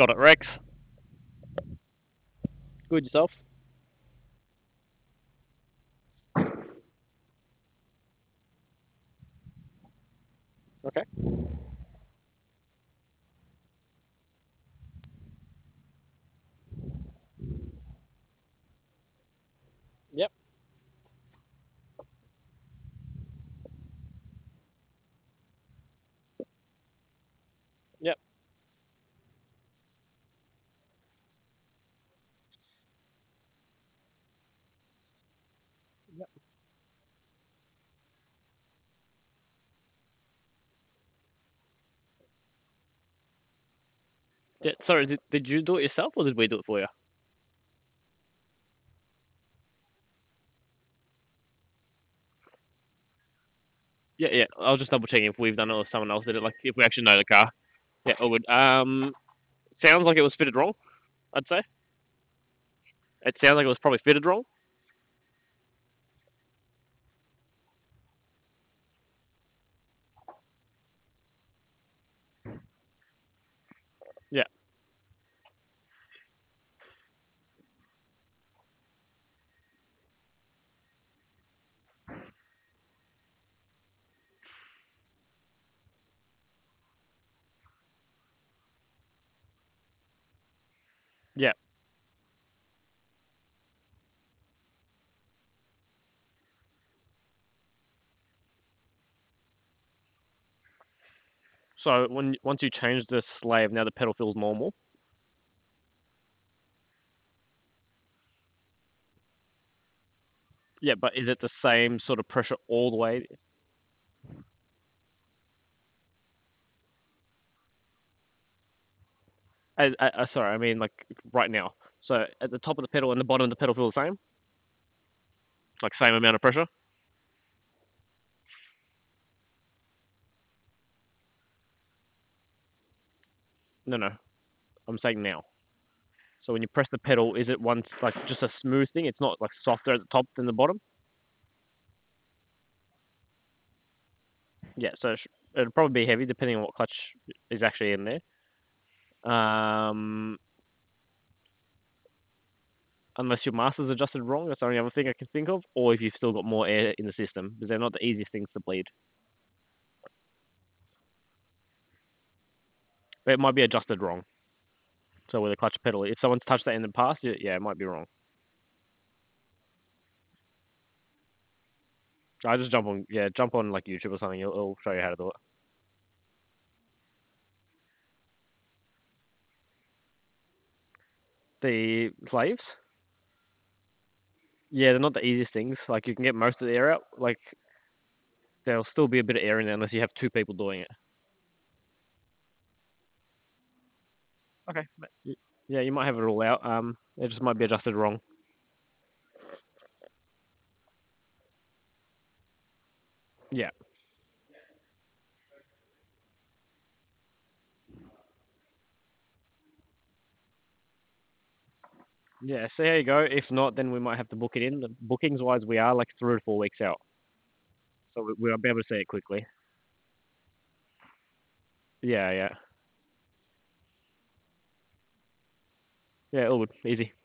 Got it, Rex. Good yourself. Okay. Yep. Yep. Yep. Yeah, sorry, did you do it yourself or did we do it for you? Yeah, yeah. I was just double checking if we've done it or someone else did it. Like if we actually know the car. Yeah, all good. Sounds like it was fitted wrong. I'd say it sounds like it was probably fitted wrong. Yeah, yeah. So once you change the slave, now the pedal feels normal. Yeah, but is it the same sort of pressure all the way? Sorry, I mean like right now. So at the top of the pedal and the bottom of the pedal feel the same, like same amount of pressure. No, no, I'm saying now. So when you press the pedal, is it one like just a smooth thing? It's not like softer at the top than the bottom. Yeah, so it'll probably be heavy depending on what clutch is actually in there. Um, unless your master's adjusted wrong, that's the only other thing I can think of. Or if you've still got more air in the system, because they're not the easiest things to bleed. But it might be adjusted wrong. So with a clutch pedal, if someone's touched that in the past, yeah, it might be wrong. I just jump on like YouTube or something. It'll show you how to do it. The slaves, yeah, they're not the easiest things. Like you can get most of the air out. Like there'll still be a bit of air in there unless you have two people doing it. Okay. Yeah, you might have it all out. It just might be adjusted wrong. Yeah. Yeah, see how you go. If not, then we might have to book it in. The bookings wise, we are like 3 to 4 weeks out, so we'll be able to see it quickly. Yeah, yeah, yeah. All good, easy.